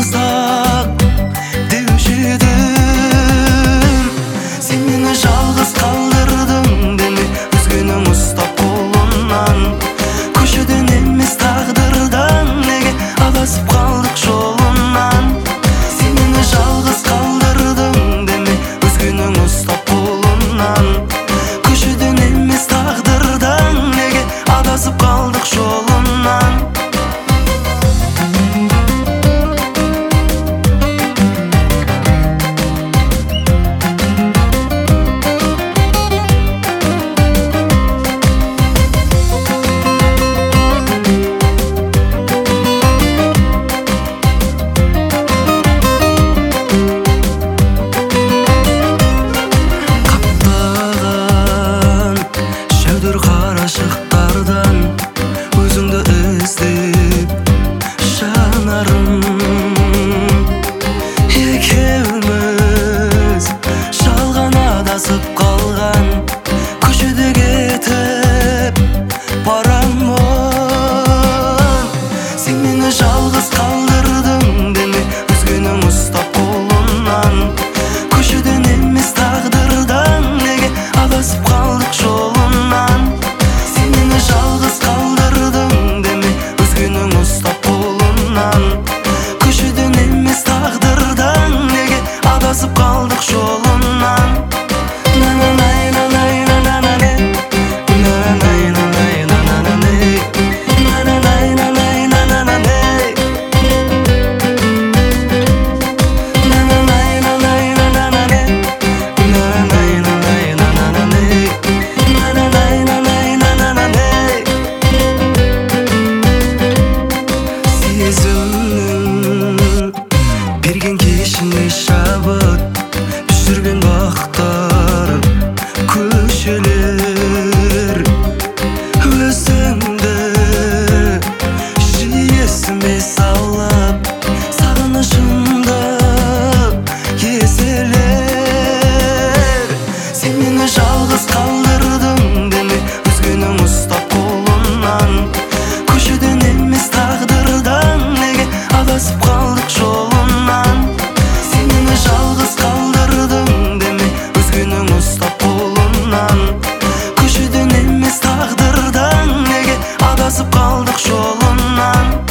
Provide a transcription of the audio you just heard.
узак деуші едім. Сен мені жалғыз қалдырдың деме, өзгенің ұстап қолымнан. Көшеден емес тағдырдан, неге адасып қалдық жолынан. Сен мені жалғыз қалдырдың деме, өзгенің ұстап қолымнан. Көшеден емес тағдырдан, неге адасып қалдық жолынан. Қарашықтардан өзіңді іздеп жанарым, екеуміз жалған адасып қалған, көшеде кетіп барамын. Сен мені жалғыз қалдырдың деме, өзгенің ұстап қолымнан. Көшеден емес тағдырдан, неге адасып қалдық жолынан. Жалғыз қалдырдың деме, өзгенің ұстап қолымнан. Көшеден емес тағдырдан, неге адасып қалдық жолынан. Берген кешіне шабыт түсірген бақтар көшелер. Өзіңді жиі есіме салып, сағынышымды еселер. Сен мені жалғыз қалдырдың деме, өзгенің ұстап қолымнан. Көшеден емес тағдырдан, неге адасып қалдық жолынан. Сен мені жалғыз қалдырдың деме, өзгенің ұстап қолымнан. Көшеден емес тағдырдан, неге адасып қалдық жолынан.